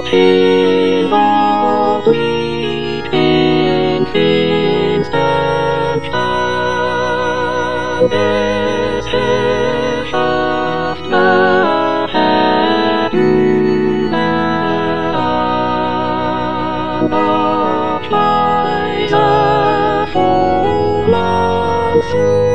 Till vad finns den Standes Herrschaft verhält Speise voll